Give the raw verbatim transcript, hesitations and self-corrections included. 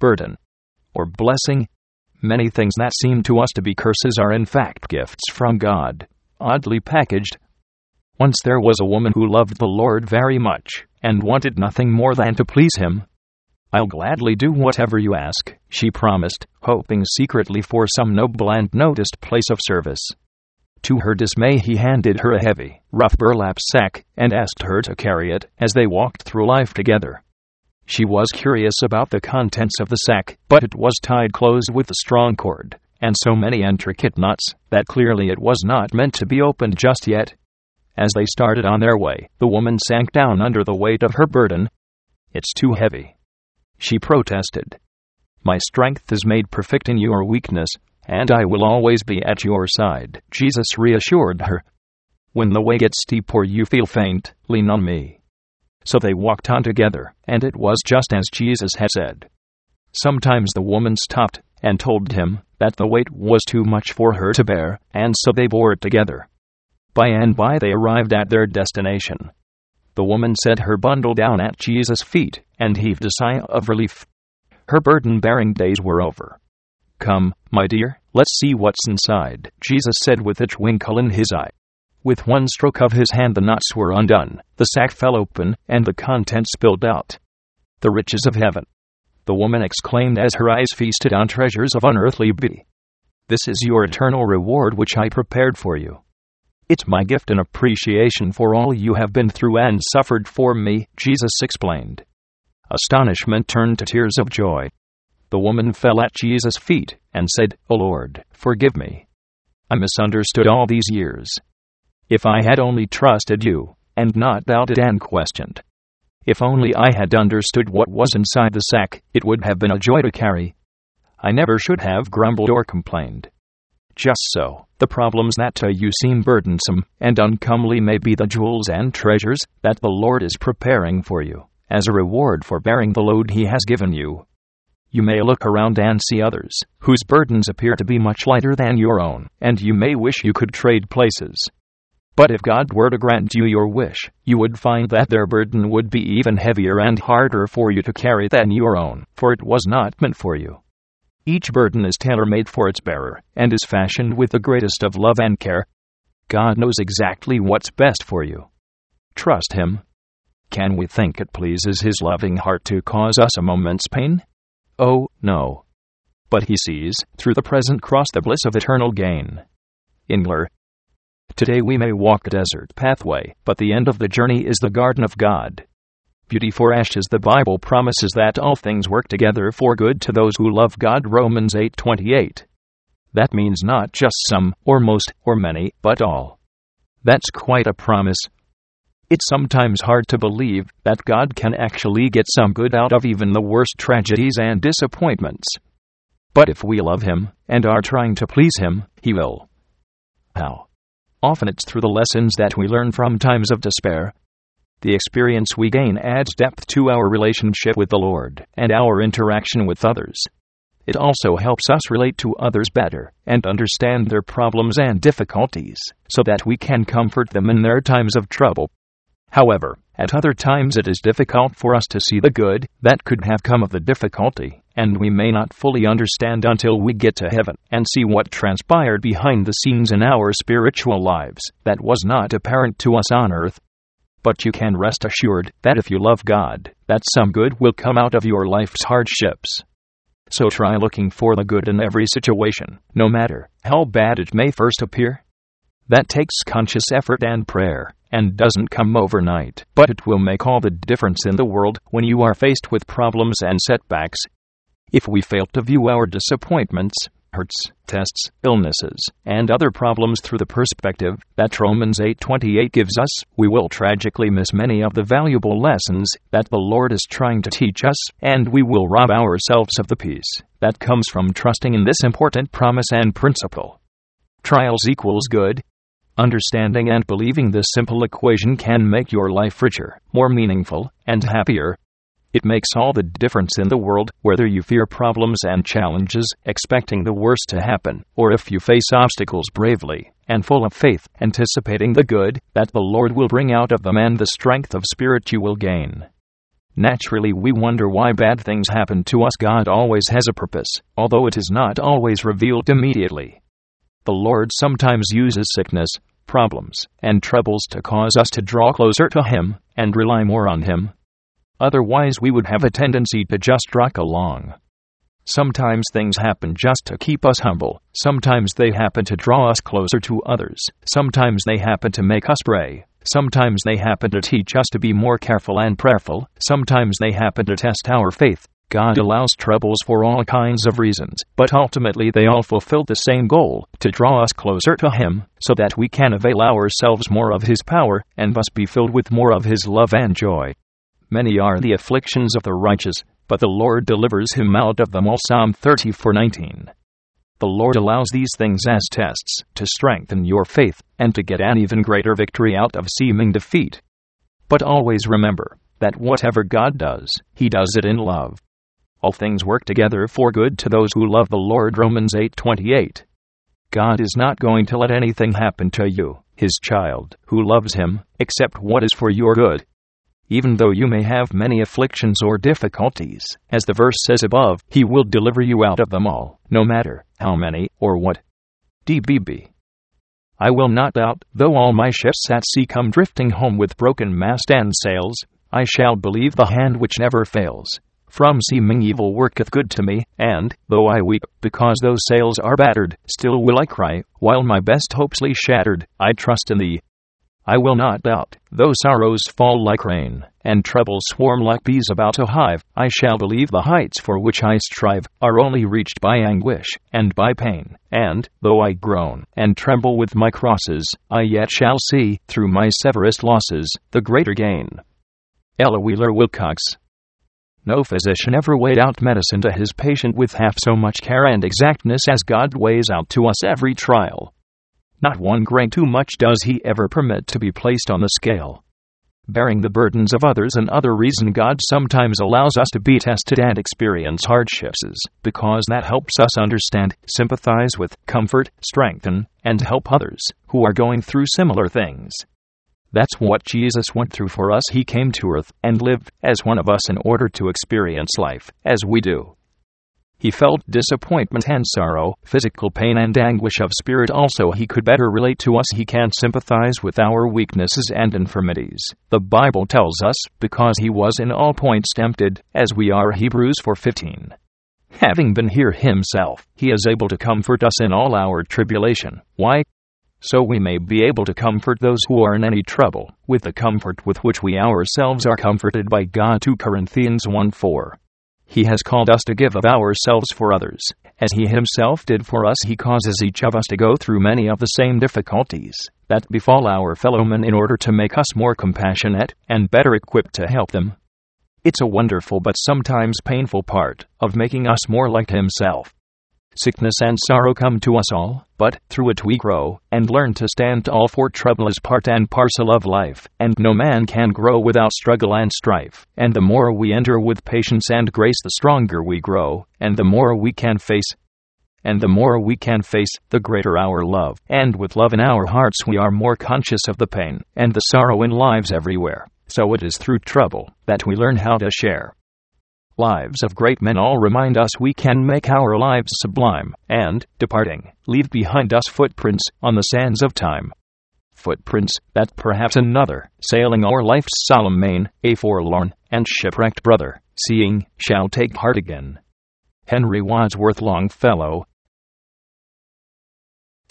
burden or blessing. Many things that seem to us to be curses are in fact gifts from God, oddly packaged. Once there was a woman who loved the Lord very much and wanted nothing more than to please Him. "I'll gladly do whatever you ask," she promised, hoping secretly for some noble and noticed place of service. To her dismay, he handed her a heavy, rough burlap sack and asked her to carry it as they walked through life together. She was curious about the contents of the sack, but it was tied close with a strong cord, and so many intricate knots, that clearly it was not meant to be opened just yet. As they started on their way, the woman sank down under the weight of her burden. "It's too heavy," she protested. "My strength is made perfect in your weakness, and I will always be at your side," Jesus reassured her. "When the way gets steep or you feel faint, lean on me." So they walked on together, and it was just as Jesus had said. Sometimes the woman stopped and told him that the weight was too much for her to bear, and so they bore it together. By and by they arrived at their destination. The woman set her bundle down at Jesus' feet and heaved a sigh of relief. Her burden-bearing days were over. "Come, my dear, let's see what's inside," Jesus said with a twinkle in his eye. With one stroke of his hand the knots were undone, the sack fell open, and the contents spilled out. "The riches of heaven!" the woman exclaimed as her eyes feasted on treasures of unearthly beauty. "This is your eternal reward which I prepared for you. It's my gift in appreciation for all you have been through and suffered for me," Jesus explained. Astonishment turned to tears of joy. The woman fell at Jesus' feet and said, "O Lord, forgive me. I misunderstood all these years. If I had only trusted you, and not doubted and questioned. If only I had understood what was inside the sack, it would have been a joy to carry. I never should have grumbled or complained." Just so, the problems that to you seem burdensome and uncomely may be the jewels and treasures that the Lord is preparing for you, as a reward for bearing the load He has given you. You may look around and see others, whose burdens appear to be much lighter than your own, and you may wish you could trade places. But if God were to grant you your wish, you would find that their burden would be even heavier and harder for you to carry than your own, for it was not meant for you. Each burden is tailor-made for its bearer, and is fashioned with the greatest of love and care. God knows exactly what's best for you. Trust Him. Can we think it pleases His loving heart to cause us a moment's pain? Oh, no. But He sees, through the present cross, the bliss of eternal gain. Engler. Today we may walk a desert pathway, but the end of the journey is the garden of God. Beauty for ashes. The Bible promises that all things work together for good to those who love God. Romans eight twenty-eight. That means not just some, or most, or many, but all. That's quite a promise. It's sometimes hard to believe that God can actually get some good out of even the worst tragedies and disappointments. But if we love Him, and are trying to please Him, He will. How? Often it's through the lessons that we learn from times of despair. The experience we gain adds depth to our relationship with the Lord and our interaction with others. It also helps us relate to others better and understand their problems and difficulties, so that we can comfort them in their times of trouble. However, at other times it is difficult for us to see the good that could have come of the difficulty, and we may not fully understand until we get to heaven and see what transpired behind the scenes in our spiritual lives that was not apparent to us on earth. But you can rest assured that if you love God, that some good will come out of your life's hardships. So try looking for the good in every situation, no matter how bad it may first appear. That takes conscious effort and prayer, and doesn't come overnight, but it will make all the difference in the world when you are faced with problems and setbacks. If we fail to view our disappointments, hurts, tests, illnesses, and other problems through the perspective that Romans eight twenty-eight gives us, we will tragically miss many of the valuable lessons that the Lord is trying to teach us, and we will rob ourselves of the peace that comes from trusting in this important promise and principle. Trials equals good. Understanding and believing this simple equation can make your life richer, more meaningful, and happier. It makes all the difference in the world, whether you fear problems and challenges, expecting the worst to happen, or if you face obstacles bravely and full of faith, anticipating the good that the Lord will bring out of them and the strength of spirit you will gain. Naturally, we wonder why bad things happen to us. God always has a purpose, although it is not always revealed immediately. The Lord sometimes uses sickness, problems, and troubles to cause us to draw closer to Him and rely more on Him. Otherwise, we would have a tendency to just rock along. Sometimes things happen just to keep us humble. Sometimes they happen to draw us closer to others. Sometimes they happen to make us pray. Sometimes they happen to teach us to be more careful and prayerful. Sometimes they happen to test our faith. God allows troubles for all kinds of reasons, but ultimately they all fulfill the same goal, to draw us closer to Him, so that we can avail ourselves more of His power, and thus be filled with more of His love and joy. Many are the afflictions of the righteous, but the Lord delivers him out of them all. Psalm thirty-four nineteen. The Lord allows these things as tests, to strengthen your faith, and to get an even greater victory out of seeming defeat. But always remember, that whatever God does, He does it in love. All things work together for good to those who love the Lord. Romans eight twenty-eight. God is not going to let anything happen to you, His child, who loves Him, except what is for your good. Even though you may have many afflictions or difficulties, as the verse says above, He will deliver you out of them all, no matter how many or what. D B B. I will not doubt, though all my ships at sea come drifting home with broken mast and sails, I shall believe the hand which never fails. From seeming evil worketh good to me, and, though I weep, because those sails are battered, still will I cry, while my best hopes lie shattered, I trust in Thee. I will not doubt, though sorrows fall like rain, and troubles swarm like bees about a hive, I shall believe the heights for which I strive are only reached by anguish and by pain, and, though I groan and tremble with my crosses, I yet shall see, through my severest losses, the greater gain. Ella Wheeler Wilcox. No physician ever weighed out medicine to his patient with half so much care and exactness as God weighs out to us every trial. Not one grain too much does He ever permit to be placed on the scale. Bearing the burdens of others, another reason God sometimes allows us to be tested and experience hardships is because that helps us understand, sympathize with, comfort, strengthen, and help others who are going through similar things. That's what Jesus went through for us. He came to earth and lived as one of us in order to experience life as we do. He felt disappointment and sorrow, physical pain and anguish of spirit also. He could better relate to us. He can sympathize with our weaknesses and infirmities. The Bible tells us, because He was in all points tempted, as we are. Hebrews four fifteen. Having been here Himself, He is able to comfort us in all our tribulation. Why? So we may be able to comfort those who are in any trouble, with the comfort with which we ourselves are comforted by God. Second Corinthians one four. He has called us to give of ourselves for others. As He Himself did for us, He causes each of us to go through many of the same difficulties that befall our fellow men in order to make us more compassionate and better equipped to help them. It's a wonderful but sometimes painful part of making us more like Himself. Sickness and sorrow come to us all, but through it we grow and learn to stand tall, for trouble is part and parcel of life, and no man can grow without struggle and strife. And the more we endure with patience and grace, the stronger we grow, and the more we can face. And the more we can face, the greater our love. And with love in our hearts, we are more conscious of the pain and the sorrow in lives everywhere. So it is through trouble that we learn how to share. Lives of great men all remind us we can make our lives sublime, and, departing, leave behind us footprints on the sands of time. Footprints that perhaps another, sailing o'er life's solemn main, a forlorn and shipwrecked brother, seeing, shall take heart again. Henry Wadsworth Longfellow.